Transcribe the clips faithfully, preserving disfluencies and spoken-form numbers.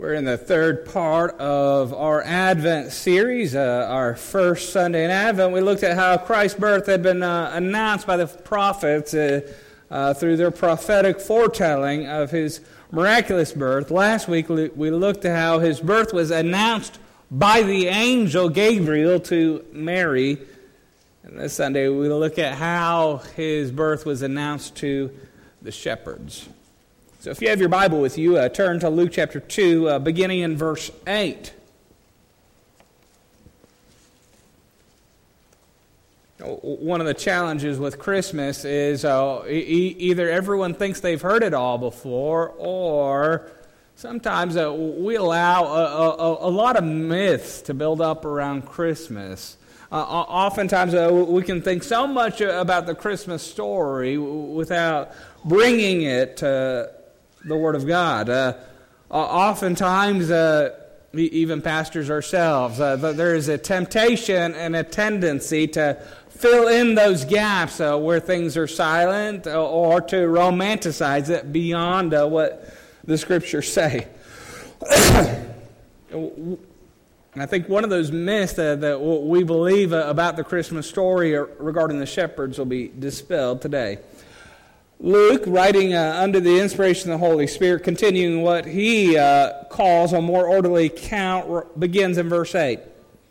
We're in the third part of our Advent series, uh, our first Sunday in Advent. We looked at how Christ's birth had been uh, announced by the prophets uh, uh, through their prophetic foretelling of his miraculous birth. Last week we looked at how his birth was announced by the angel Gabriel to Mary. And this Sunday we look at how his birth was announced to the shepherds. So if you have your Bible with you, uh, turn to Luke chapter two, uh, beginning in verse eight. One of the challenges with Christmas is uh, e- either everyone thinks they've heard it all before, or sometimes uh, we allow a, a, a lot of myths to build up around Christmas. Uh, oftentimes uh, we can think so much about the Christmas story without bringing it to the Word of God. Uh, oftentimes, uh, even pastors ourselves, uh, there is a temptation and a tendency to fill in those gaps uh, where things are silent, uh, or to romanticize it beyond uh, what the Scriptures say. And I think one of those myths uh, that we believe uh, about the Christmas story regarding the shepherds will be dispelled today. Luke, writing uh, under the inspiration of the Holy Spirit, continuing what he uh, calls a more orderly account, begins in verse eight.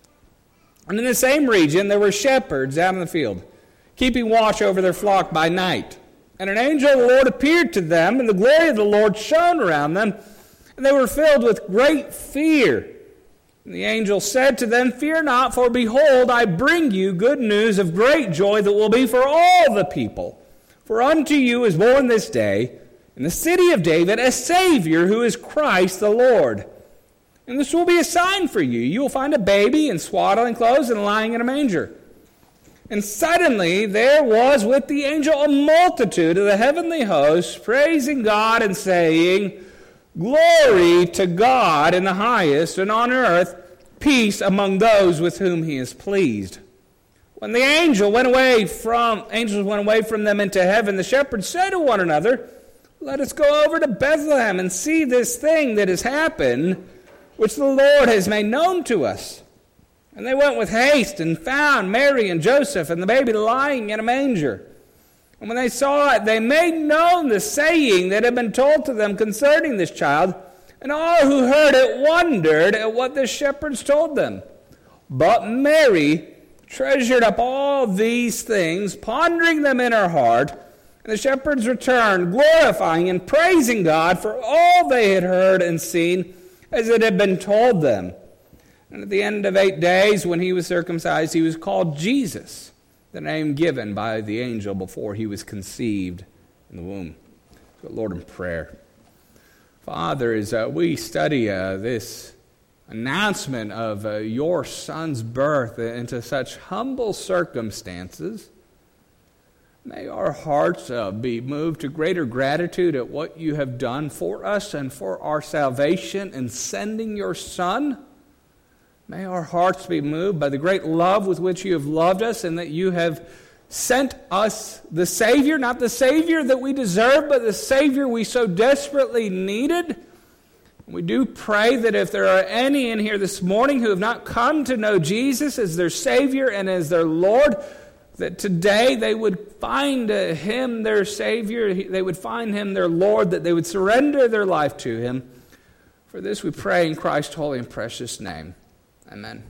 And in the same region there were shepherds out in the field, keeping watch over their flock by night. And an angel of the Lord appeared to them, and the glory of the Lord shone around them, and they were filled with great fear. And the angel said to them, "Fear not, for behold, I bring you good news of great joy that will be for all the people. For unto you is born this day in the city of David a Savior, who is Christ the Lord. And this will be a sign for you. You will find a baby in swaddling clothes and lying in a manger." And suddenly there was with the angel a multitude of the heavenly hosts, praising God and saying, "Glory to God in the highest, and on earth peace among those with whom he is pleased." When the angel went away from angels went away from them into heaven, the shepherds said to one another, "Let us go over to Bethlehem and see this thing that has happened, which the Lord has made known to us." And they went with haste and found Mary and Joseph and the baby lying in a manger. And when they saw it, they made known the saying that had been told to them concerning this child. And all who heard it wondered at what the shepherds told them. But Mary treasured up all these things, pondering them in her heart. And the shepherds returned, glorifying and praising God for all they had heard and seen, as it had been told them. And at the end of eight days, when he was circumcised, he was called Jesus, the name given by the angel before he was conceived in the womb. So, Lord, in prayer. Father, as uh, we study uh, this announcement of uh, your Son's birth into such humble circumstances, may our hearts uh, be moved to greater gratitude at what you have done for us and for our salvation in sending your Son. May our hearts be moved by the great love with which you have loved us, and that you have sent us the Savior, not the Savior that we deserve, but the Savior we so desperately needed. We do pray that if there are any in here this morning who have not come to know Jesus as their Savior and as their Lord, that today they would find uh, Him their Savior, they would find Him their Lord, that they would surrender their life to Him. For this we pray in Christ's holy and precious name. Amen.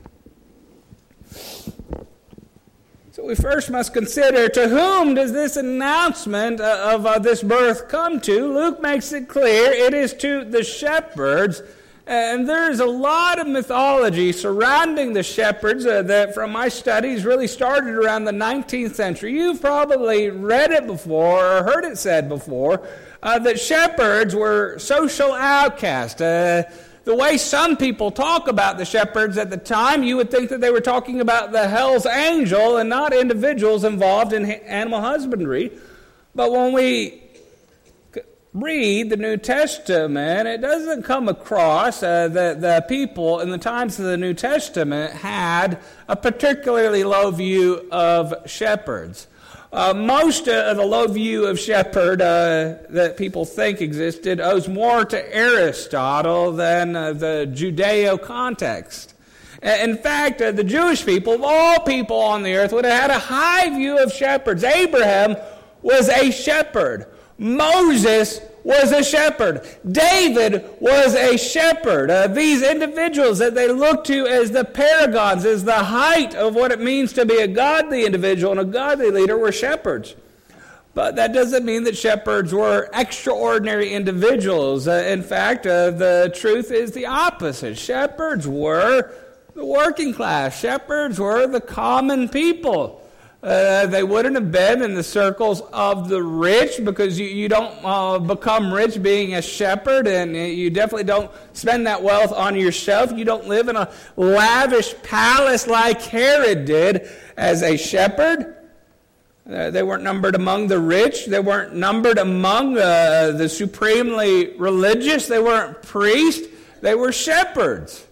So we first must consider, to whom does this announcement of uh, this birth come to? Luke makes it clear it is to the shepherds. And there's a lot of mythology surrounding the shepherds uh, that from my studies really started around the nineteenth century. You've probably read it before or heard it said before, uh, that shepherds were social outcasts. Uh, The way some people talk about the shepherds at the time, you would think that they were talking about the Hell's Angel and not individuals involved in animal husbandry. But when we read the New Testament, it doesn't come across uh, that the people in the times of the New Testament had a particularly low view of shepherds. Uh, most uh, of the low view of shepherd uh, that people think existed owes more to Aristotle than uh, the Judeo context. In fact, uh, the Jewish people, of all people on the earth, would have had a high view of shepherds. Abraham was a shepherd. Moses was a shepherd. David was a shepherd. Uh, these individuals that they look to as the paragons, as the height of what it means to be a godly individual and a godly leader, were shepherds. But that doesn't mean that shepherds were extraordinary individuals. Uh, in fact, uh, the truth is the opposite. Shepherds were the working class. Shepherds were the common people. Uh, they wouldn't have been in the circles of the rich, because you, you don't uh, become rich being a shepherd, and you definitely don't spend that wealth on yourself. You don't live in a lavish palace like Herod did as a shepherd. Uh, they weren't numbered among the rich. They weren't numbered among uh, the supremely religious. They weren't priests. They were shepherds.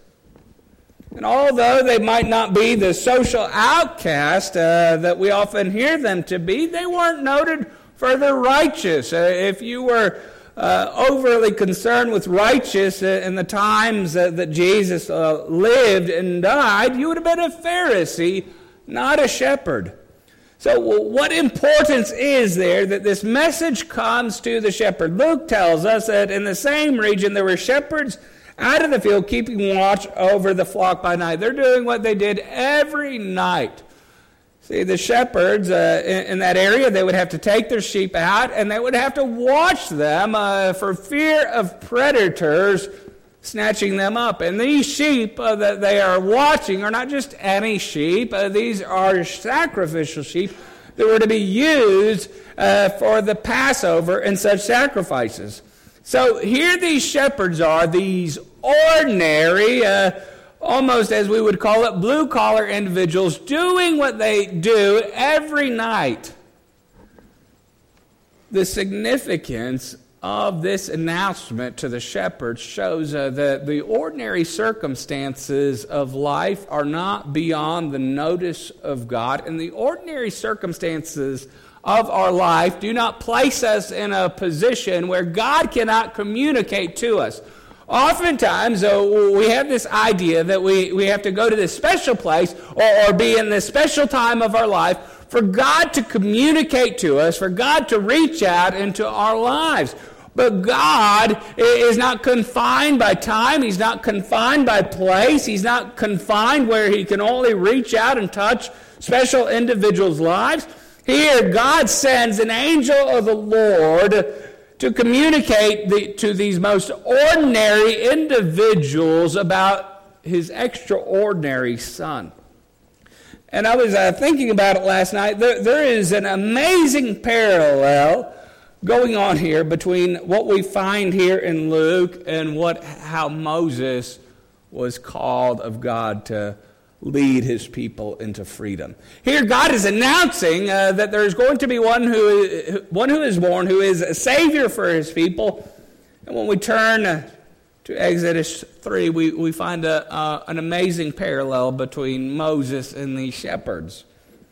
And although they might not be the social outcast uh, that we often hear them to be, they weren't noted for their righteous. Uh, if you were uh, overly concerned with righteous uh, in the times uh, that Jesus uh, lived and died, you would have been a Pharisee, not a shepherd. So what importance is there that this message comes to the shepherd? Luke tells us that in the same region there were shepherds out of the field, keeping watch over the flock by night. They're doing what they did every night. See, the shepherds uh, in, in that area, they would have to take their sheep out, and they would have to watch them uh, for fear of predators snatching them up. And these sheep uh, that they are watching are not just any sheep. Uh, these are sacrificial sheep that were to be used uh, for the Passover and such sacrifices. So here these shepherds are, these ordinary, uh, almost as we would call it, blue-collar individuals, doing what they do every night. The significance of this announcement to the shepherds shows uh, that the ordinary circumstances of life are not beyond the notice of God, and the ordinary circumstances of our life do not place us in a position where God cannot communicate to us. Oftentimes, uh, we have this idea that we, we have to go to this special place or, or be in this special time of our life for God to communicate to us, for God to reach out into our lives. But God is not confined by time. He's not confined by place. He's not confined where He can only reach out and touch special individuals' lives. Here, God sends an angel of the Lord to communicate the, to these most ordinary individuals about His extraordinary Son. And I was uh, thinking about it last night. There, there is an amazing parallel going on here between what we find here in Luke and what how Moses was called of God to lead His people into freedom. Here God is announcing uh, that there is going to be one who, one who is born, who is a Savior for His people. And when we turn uh, to Exodus three, we, we find a, uh, an amazing parallel between Moses and the shepherds.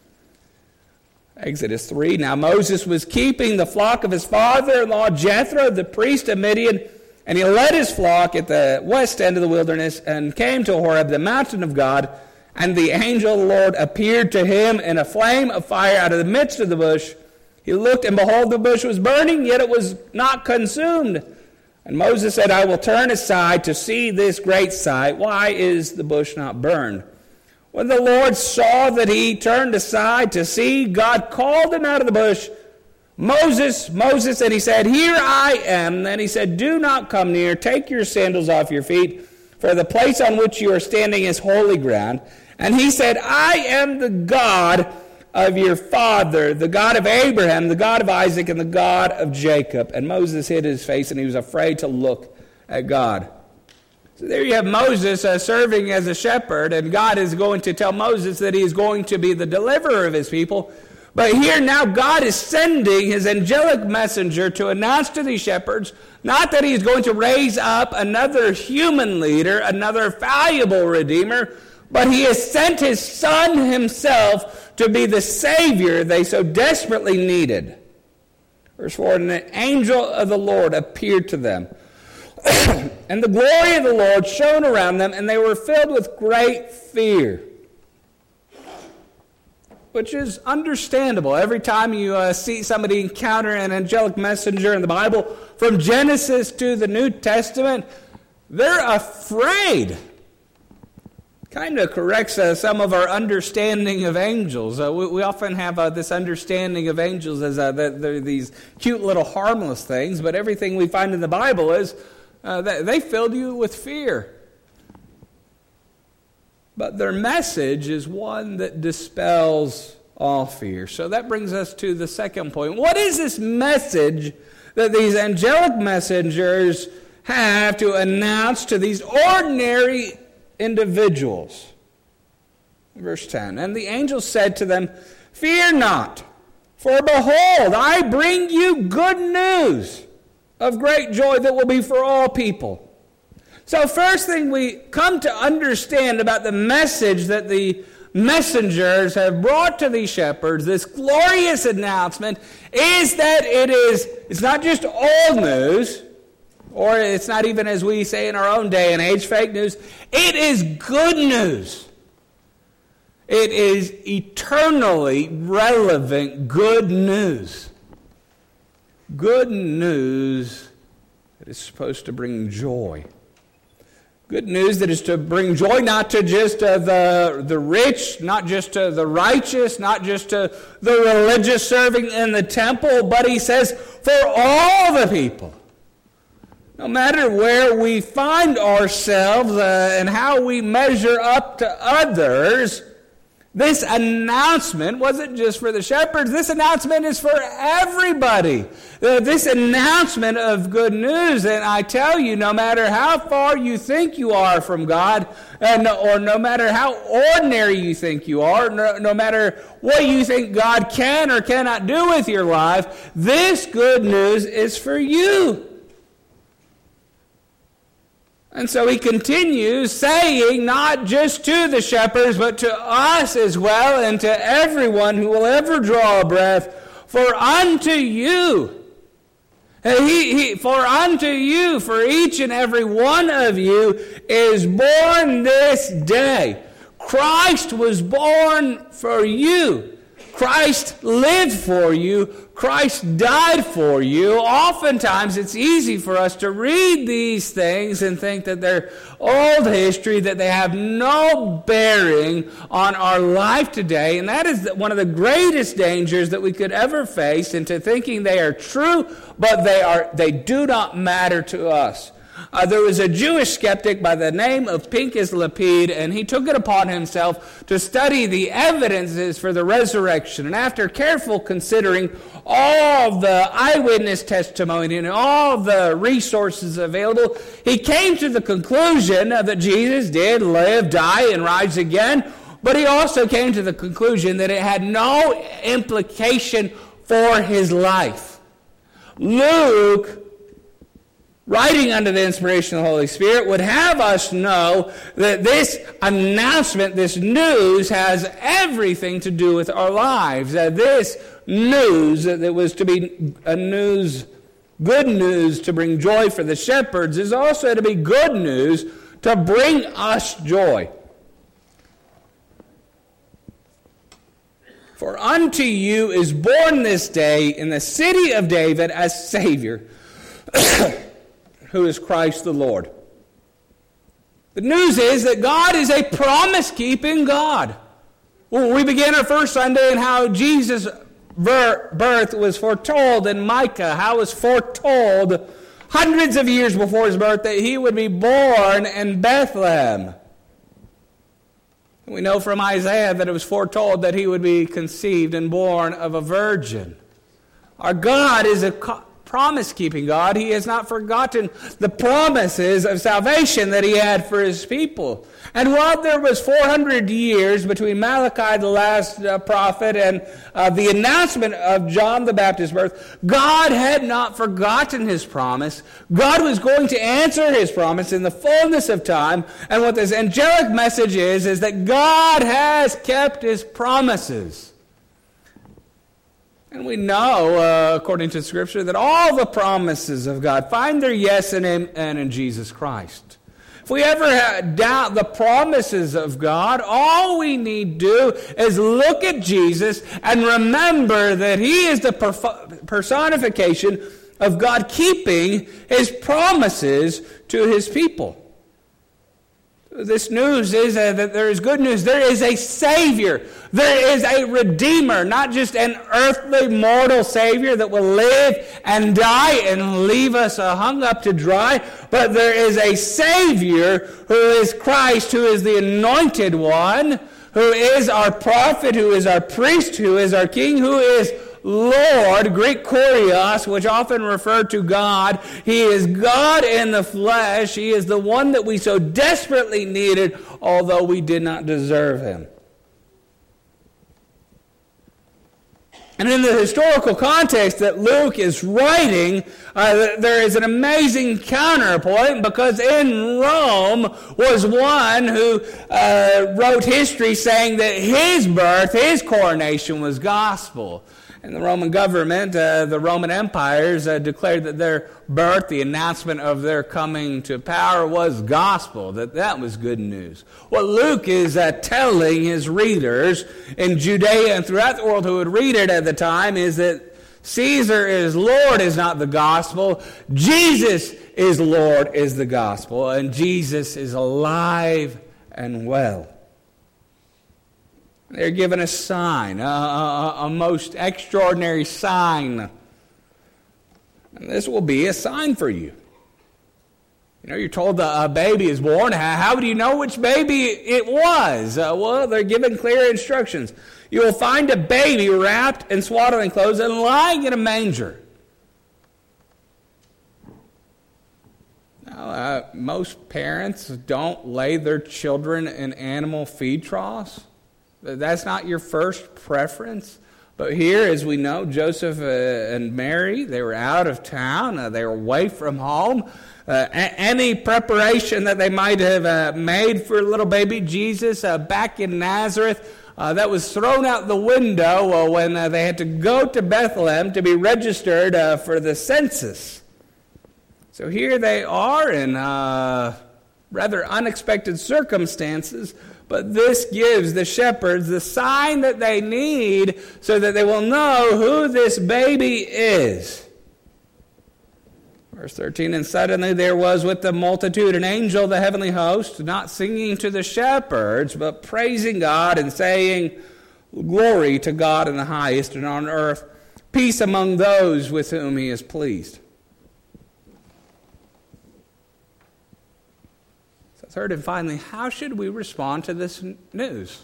Exodus three, now Moses was keeping the flock of his father-in-law Jethro, the priest of Midian, and he led his flock at the west end of the wilderness and came to Horeb, the mountain of God. And the angel of the Lord appeared to him in a flame of fire out of the midst of the bush. He looked, and behold, the bush was burning, yet it was not consumed. And Moses said, I will turn aside to see this great sight. Why is the bush not burned? When the Lord saw that he turned aside to see, God called him out of the bush, Moses, Moses, and he said, Here I am. Then he said, Do not come near. Take your sandals off your feet, for the place on which you are standing is holy ground. And he said, I am the God of your father, the God of Abraham, the God of Isaac, and the God of Jacob. And Moses hid his face, and he was afraid to look at God. So there you have Moses uh, serving as a shepherd, and God is going to tell Moses that he is going to be the deliverer of his people. But here now God is sending His angelic messenger to announce to these shepherds, not that He's going to raise up another human leader, another valuable redeemer, but he has sent his Son himself to be the Savior they so desperately needed. Verse four, and an angel of the Lord appeared to them. And the glory of the Lord shone around them, and they were filled with great fear. Which is understandable. Every time you uh, see somebody encounter an angelic messenger in the Bible, from Genesis to the New Testament, they're afraid. Kind of corrects uh, some of our understanding of angels. Uh, we, we often have uh, this understanding of angels as uh, that they're these cute little harmless things, but everything we find in the Bible is uh, that they filled you with fear. But their message is one that dispels all fear. So that brings us to the second point. What is this message that these angelic messengers have to announce to these ordinary individuals? Verse ten, and the angel said to them, fear not, for behold, I bring you good news of great joy that will be for all people. So first thing we come to understand about the message that the messengers have brought to these shepherds, this glorious announcement, is that it is, it's not just old news, or it's not even, as we say in our own day and age, fake news. It is good news. It is eternally relevant good news. Good news that is supposed to bring joy. Good news that is to bring joy not to just uh, the, the rich, not just to the righteous, not just to the religious serving in the temple, but he says for all the people. No matter where we find ourselves uh, and how we measure up to others, this announcement wasn't just for the shepherds. This announcement is for everybody. Uh, this announcement of good news, and I tell you, no matter how far you think you are from God, and, or no matter how ordinary you think you are, no, no matter what you think God can or cannot do with your life, this good news is for you. And so he continues saying, not just to the shepherds, but to us as well, and to everyone who will ever draw a breath, for unto you, he, he, for unto you, for each and every one of you, is born this day. Christ was born for you. Christ lived for you. Christ died for you. Oftentimes it's easy for us to read these things and think that they're old history, that they have no bearing on our life today. And that is one of the greatest dangers that we could ever face, into thinking they are true, but they are they do not matter to us. Uh, there was a Jewish skeptic by the name of Pinchas Lapid, and he took it upon himself to study the evidences for the resurrection. And after careful considering all the eyewitness testimony and all the resources available, he came to the conclusion that Jesus did live, die, and rise again. But he also came to the conclusion that it had no implication for his life. Luke, writing under the inspiration of the Holy Spirit, would have us know that this announcement, this news, has everything to do with our lives. That this news, that was to be a news, good news to bring joy for the shepherds, is also to be good news to bring us joy. For unto you is born this day in the city of David a Savior, who is Christ the Lord. The news is that God is a promise-keeping God. Well, we began our first Sunday in how Jesus' birth was foretold in Micah, how it was foretold hundreds of years before his birth that he would be born in Bethlehem. We know from Isaiah that it was foretold that he would be conceived and born of a virgin. Our God is a promise-keeping God. He has not forgotten the promises of salvation that he had for his people. And while there was four hundred years between Malachi, the last uh, prophet, and uh, the announcement of John the Baptist's birth, God had not forgotten his promise. God was going to answer his promise in the fullness of time. And what this angelic message is, is that God has kept his promises. And we know, uh, according to Scripture, that all the promises of God find their yes in him and in Jesus Christ. If we ever doubt the promises of God, all we need to do is look at Jesus and remember that he is the perf- personification of God keeping his promises to his people. This news is uh, that there is good news. There is a Savior. There is a Redeemer, not just an earthly mortal Savior that will live and die and leave us uh, hung up to dry, but there is a Savior who is Christ, who is the Anointed One, who is our prophet, who is our priest, who is our King, who is Lord, Greek kurios, which often referred to God. He is God in the flesh. He is the one that we so desperately needed, although we did not deserve him. And in the historical context that Luke is writing, uh, there is an amazing counterpoint, because in Rome was one who uh, wrote history saying that his birth, his coronation was gospel. And the Roman government, uh, the Roman empires, uh, declared that their birth, the announcement of their coming to power, was gospel, that that was good news. What Luke is uh, telling his readers in Judea and throughout the world who would read it at the time is that Caesar is Lord is not the gospel. Jesus is Lord is the gospel. And Jesus is alive and well. They're given a sign, a, a, a most extraordinary sign. And this will be a sign for you. You know, you're told that a baby is born. How, how do you know which baby it was? Uh, well, they're given clear instructions. You will find a baby wrapped in swaddling clothes and lying in a manger. Now, uh, most parents don't lay their children in animal feed troughs. That's not your first preference. But here, as we know, Joseph uh, and Mary, they were out of town. Uh, they were away from home. Uh, a- any preparation that they might have uh, made for little baby Jesus uh, back in Nazareth, uh, that was thrown out the window uh, when uh, they had to go to Bethlehem to be registered uh, for the census. So here they are in uh, rather unexpected circumstances. But this gives the shepherds the sign that they need so that they will know who this baby is. Verse thirteen, and suddenly there was with the multitude an angel of the heavenly host, not singing to the shepherds, but praising God and saying, Glory to God in the highest, and on earth peace among those with whom he is pleased. Third and finally, how should we respond to this news?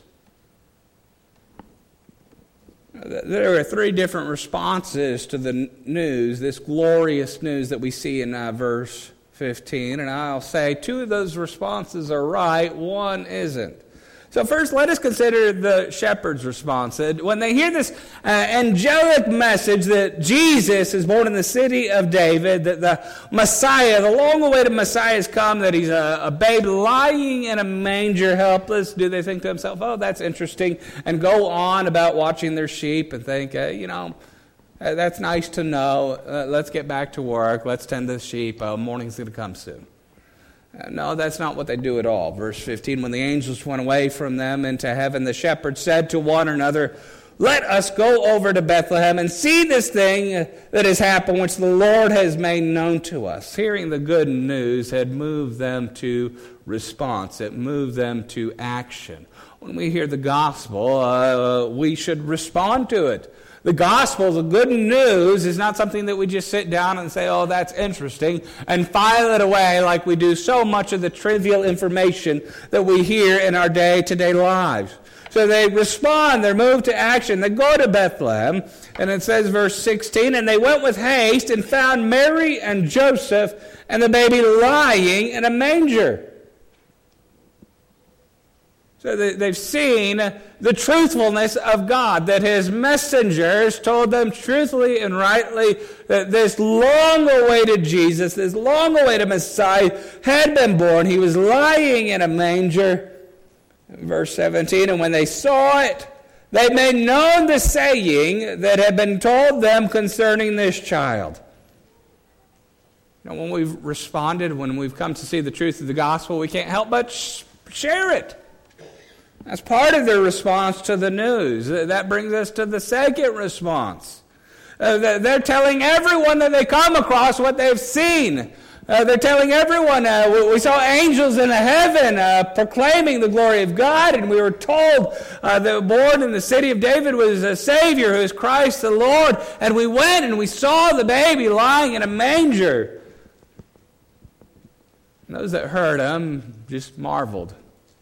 There are three different responses to the news, this glorious news that we see in uh, verse fifteen. And I'll say two of those responses are right, one isn't. So first, let us consider the shepherd's response. When they hear this uh, angelic message that Jesus is born in the city of David, that the Messiah, the long-awaited Messiah has come, that he's a, a babe lying in a manger helpless, do they think to themselves, oh, that's interesting, and go on about watching their sheep and think, uh, you know, uh, that's nice to know. Uh, let's get back to work. Let's tend the sheep. Uh, morning's going to come soon. No, that's not what they do at all. Verse fifteen, when the angels went away from them into heaven, the shepherds said to one another, Let us go over to Bethlehem and see this thing that has happened, which the Lord has made known to us. Hearing the good news had moved them to response. It moved them to action. When we hear the gospel, uh, we should respond to it. The gospel, the good news, is not something that we just sit down and say, oh, that's interesting, and file it away like we do so much of the trivial information that we hear in our day-to-day lives. So they respond, they're moved to action, they go to Bethlehem, and it says, verse sixteen, and they went with haste and found Mary and Joseph and the baby lying in a manger. So they've seen the truthfulness of God, that his messengers told them truthfully and rightly that this long-awaited Jesus, this long-awaited Messiah, had been born. He was lying in a manger. Verse seventeen, and when they saw it, they made known the saying that had been told them concerning this child. You know, when we've responded, when we've come to see the truth of the gospel, we can't help but sh- share it. That's part of their response to the news. That brings us to the second response. Uh, they're telling everyone that they come across what they've seen. Uh, they're telling everyone, uh, we saw angels in heaven uh, proclaiming the glory of God, and we were told uh, that born in the city of David was a Savior who is Christ the Lord. And we went and we saw the baby lying in a manger. And those that heard him just marveled.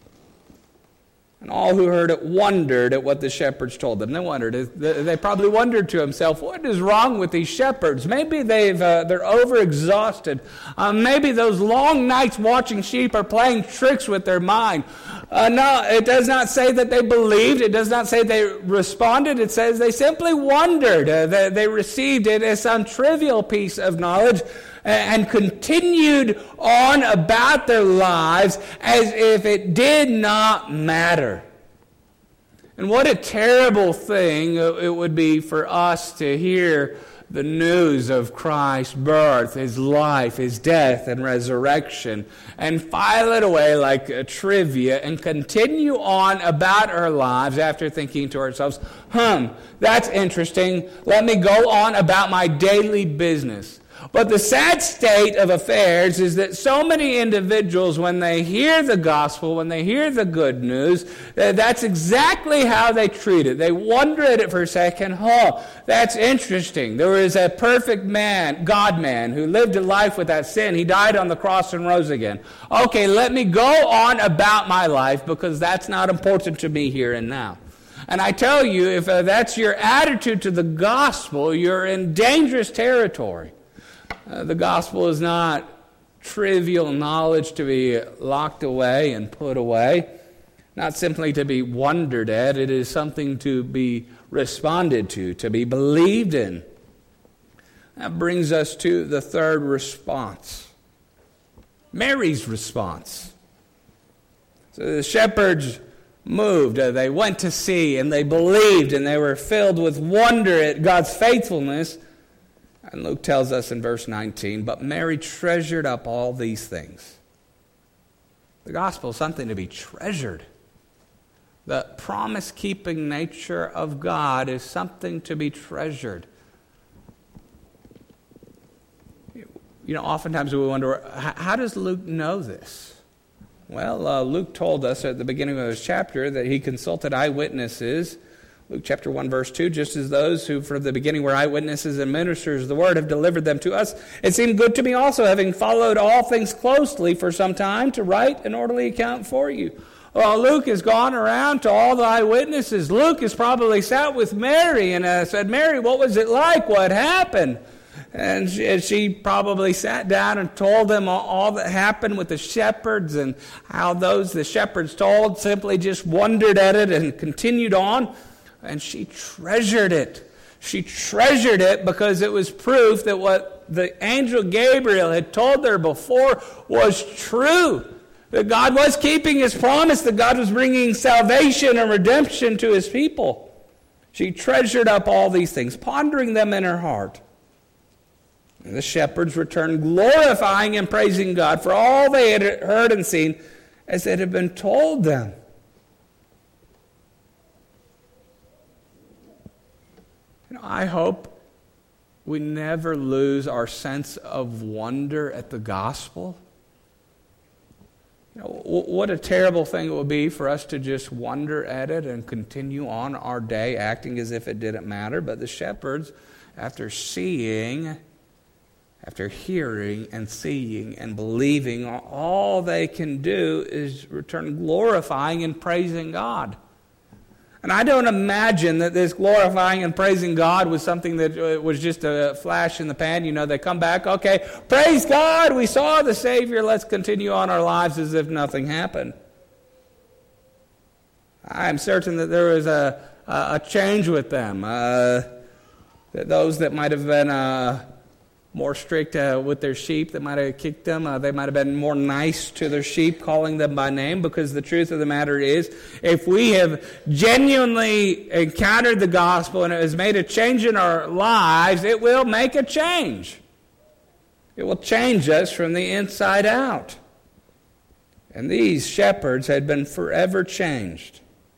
And all who heard it wondered at what the shepherds told them. They wondered. They probably wondered to themselves, what is wrong with these shepherds? Maybe they've uh, they're overexhausted. Uh, maybe those long nights watching sheep are playing tricks with their mind. Uh, no, it does not say that they believed. It does not say they responded. It says they simply wondered. Uh, they, they received it as some trivial piece of knowledge and continued on about their lives as if it did not matter. And what a terrible thing it would be for us to hear the news of Christ's birth, his life, his death, and resurrection, and file it away like a trivia and continue on about our lives after thinking to ourselves, hmm, that's interesting. Let me go on about my daily business. But the sad state of affairs is that so many individuals, when they hear the gospel, when they hear the good news, that's exactly how they treat it. They wonder at it for a second, oh, that's interesting. There was a perfect man, God-man, who lived a life without sin. He died on the cross and rose again. Okay, let me go on about my life because that's not important to me here and now. And I tell you, if uh, that's your attitude to the gospel, you're in dangerous territory. Uh, the gospel is not trivial knowledge to be locked away and put away, not simply to be wondered at. It is something to be responded to, to be believed in. That brings us to the third response, Mary's response. So the shepherds moved. Uh, they went to see, and they believed, and they were filled with wonder at God's faithfulness. And Luke tells us in verse nineteen, but Mary treasured up all these things. The gospel is something to be treasured. The promise-keeping nature of God is something to be treasured. You know, oftentimes we wonder, how does Luke know this? Well, uh, Luke told us at the beginning of his chapter that he consulted eyewitnesses. Luke chapter one, verse two, just as those who from the beginning were eyewitnesses and ministers of the word have delivered them to us, it seemed good to me also, having followed all things closely for some time, to write an orderly account for you. Well, Luke has gone around to all the eyewitnesses. Luke has probably sat with Mary and uh, said, Mary, what was it like? What happened? And she, and she probably sat down and told them all, all that happened with the shepherds and how those the shepherds told simply just wondered at it and continued on. And she treasured it. She treasured it because it was proof that what the angel Gabriel had told her before was true. That God was keeping his promise, that God was bringing salvation and redemption to his people. She treasured up all these things, pondering them in her heart. And the shepherds returned glorifying and praising God for all they had heard and seen as it had been told them. You know, I hope we never lose our sense of wonder at the gospel. You know, what a terrible thing it would be for us to just wonder at it and continue on our day acting as if it didn't matter. But the shepherds, after seeing, after hearing and seeing and believing, all they can do is return glorifying and praising God. And I don't imagine that this glorifying and praising God was something that was just a flash in the pan. You know, they come back, okay, praise God, we saw the Savior, let's continue on our lives as if nothing happened. I'm certain that there was a, a change with them. Uh, that those that might have been uh, more strict uh, with their sheep, that might have kicked them. Uh, they might have been more nice to their sheep, calling them by name, because the truth of the matter is, if we have genuinely encountered the gospel and it has made a change in our lives, it will make a change. It will change us from the inside out. And these shepherds had been forever changed.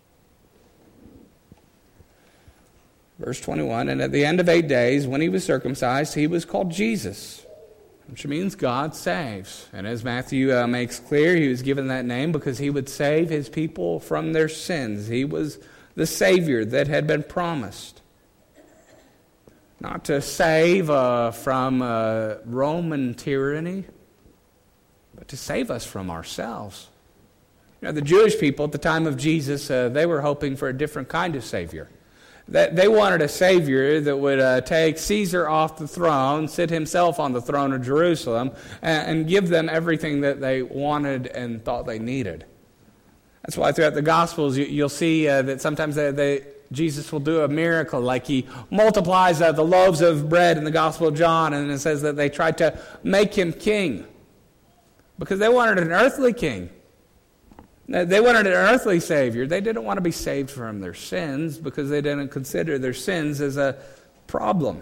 Verse twenty-one, and at the end of eight days, when he was circumcised, he was called Jesus, which means God saves. And as Matthew uh, makes clear, he was given that name because he would save his people from their sins. He was the Savior that had been promised. Not to save uh, from uh, Roman tyranny, but to save us from ourselves. You know, the Jewish people at the time of Jesus, uh, they were hoping for a different kind of Savior. That they wanted a Savior that would uh, take Caesar off the throne, sit himself on the throne of Jerusalem, and, and give them everything that they wanted and thought they needed. That's why throughout the Gospels you, you'll see uh, that sometimes they, they, Jesus will do a miracle, like he multiplies uh, the loaves of bread in the Gospel of John, and it says that they tried to make him king because they wanted an earthly king. They wanted an earthly Savior. They didn't want to be saved from their sins because they didn't consider their sins as a problem.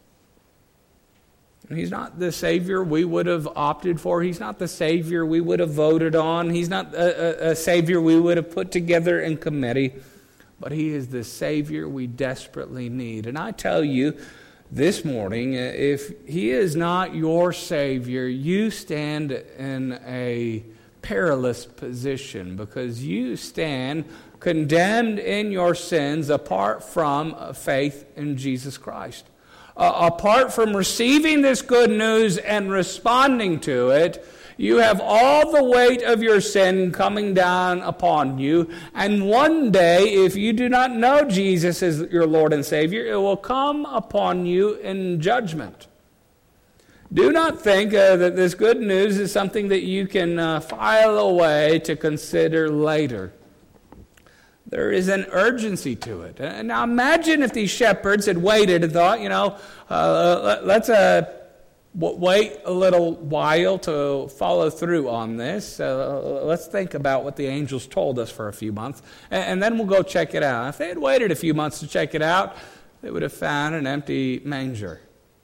And he's not the Savior we would have opted for. He's not the Savior we would have voted on. He's not a, a, a Savior we would have put together in committee. But he is the Savior we desperately need. And I tell you this morning, if he is not your Savior, you stand in a perilous position, because you stand condemned in your sins apart from faith in Jesus Christ. Uh, apart from receiving this good news and responding to it, you have all the weight of your sin coming down upon you. And one day, if you do not know Jesus as your Lord and Savior, it will come upon you in judgment. Do not think uh, that this good news is something that you can uh, file away to consider later. There is an urgency to it. And now imagine if these shepherds had waited and thought, you know, uh, let's uh, wait a little while to follow through on this. Uh, let's think about what the angels told us for a few months, and, and then we'll go check it out. If they had waited a few months to check it out, they would have found an empty manger.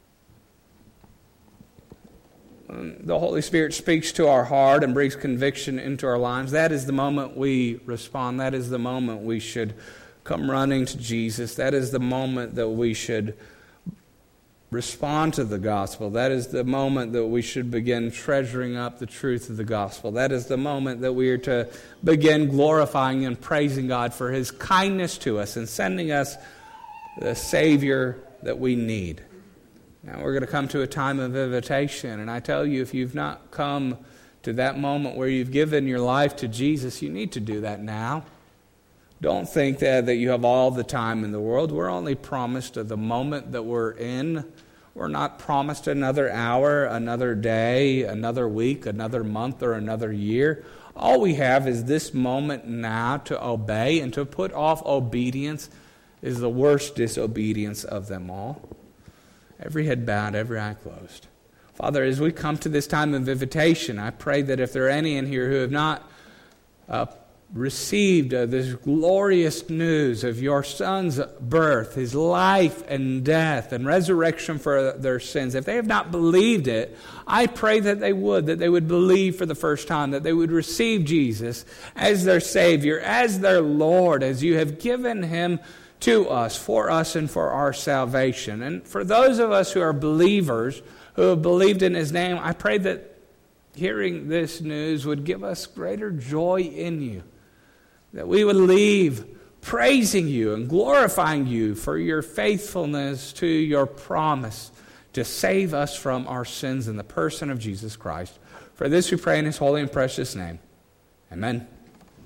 The Holy Spirit speaks to our heart and brings conviction into our lives. That is the moment we respond. That is the moment we should come running to Jesus. That is the moment that we should respond to the gospel. That is the moment that we should begin treasuring up the truth of the gospel. That is the moment that we are to begin glorifying and praising God for his kindness to us and sending us the Savior that we need. Now we're going to come to a time of invitation, and I tell you, if you've not come to that moment where you've given your life to Jesus, you need to do that now. Don't think that, that you have all the time in the world. We're only promised the moment that we're in. We're not promised another hour, another day, another week, another month, or another year. All we have is this moment now to obey, and to put off obedience is the worst disobedience of them all. Every head bowed, every eye closed. Father, as we come to this time of invitation, I pray that if there are any in here who have not uh, received uh, this glorious news of your Son's birth, his life and death and resurrection for their sins, if they have not believed it, I pray that they would, that they would believe for the first time, that they would receive Jesus as their Savior, as their Lord, as you have given him to us, for us, and for our salvation. And for those of us who are believers, who have believed in his name, I pray that hearing this news would give us greater joy in you, that we would leave praising you and glorifying you for your faithfulness to your promise to save us from our sins in the person of Jesus Christ. For this we pray in his holy and precious name. Amen.